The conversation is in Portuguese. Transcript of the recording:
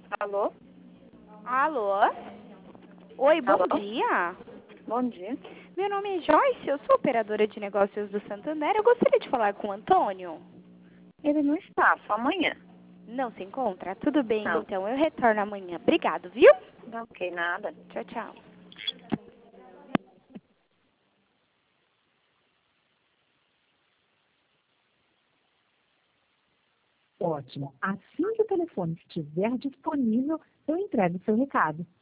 Alô? Alô? Oi, bom Alô? dia. Bom dia. Meu nome é Joyce, eu sou operadora de negócios do Santander. Eu gostaria de falar com o Antônio. Ele não está, só amanhã. Não se encontra? Tudo bem, Não. então. Eu retorno amanhã. Obrigado, viu? Não, ok, nada. Tchau, tchau. Ótimo. Assim que o telefone estiver disponível, eu entrego o seu recado.